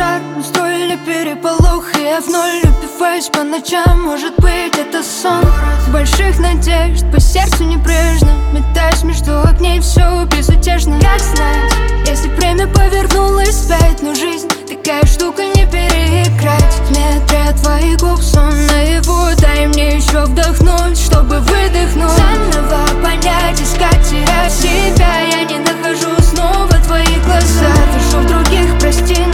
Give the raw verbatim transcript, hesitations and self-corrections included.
пожар, устроили переполох, и я вновь упиваюсь по ночам. Может быть, это сон больших надежд, по сердцу небрежно метаюсь между огней, все безутешно. Как знать, если время повернулось вспять, но жизнь такая штука, не переиграть. В метре от твоих губ сон наяву, дай мне еще вдохнуть, чтобы выдохнуть. Заново понять, искать, терять себя, я не нахожу снова твои глаза. Вижу в других, прости,